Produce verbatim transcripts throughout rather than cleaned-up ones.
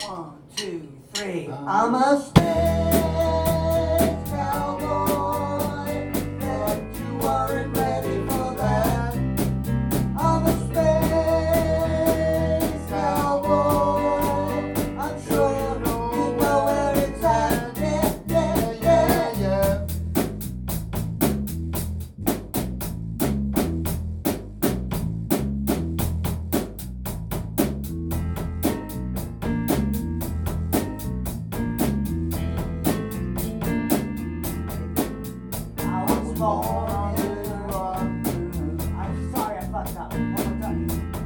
One, two, three. I'm a space cowboy, but you weren't ready for that. I'm a space cowboy. I'm sure you know where it's at. Yeah, yeah, yeah, yeah. Born in the rock. I'm sorry I fucked up. One more time.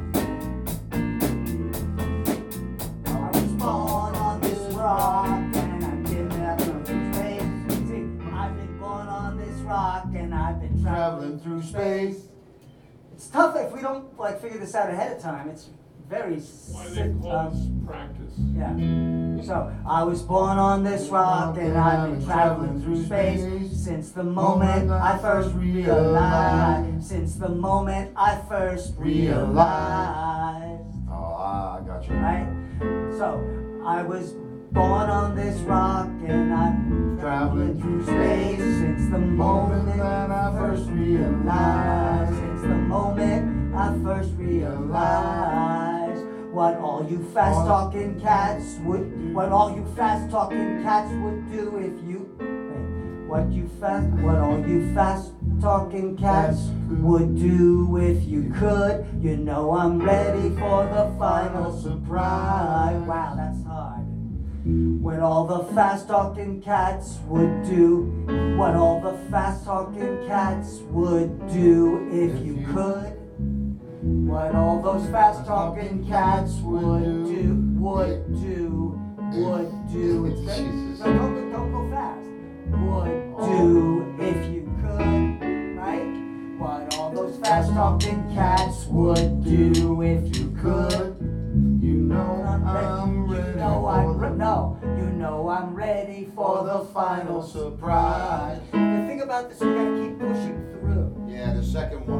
I was born on this rock and I've been traveling through space. See, I've been born on this rock and I've been traveling through space. It's tough if we don't like figure this out ahead of time. It's very Why do they call um, this practice? yeah. So, I was born on this rock and I've been traveling through space since the moment I first realized. Since the moment I first realized. Oh, I got you. Right? So, I was born on this rock and I'm traveling through space since the moment that I first realized. Since the moment I first realized. What all you fast talking cats would, what all you fast talking cats would do if you, wait, what you fast, what all you fast talking cats would do if you could. You know I'm ready for the final surprise. Wow, that's hard. What all the fast talking cats would do, what all the fast talking cats would do if you could. What all those fast talking cats would do, would do, would do. It's good. Jesus. No, don't, go- don't go fast. Would do if you could, right? What all those fast talking cats would do if you could. You know I'm ready. You know I'm re- no. You know I'm ready for the final surprise. The thing about this, we gotta keep pushing through. Yeah, the second one.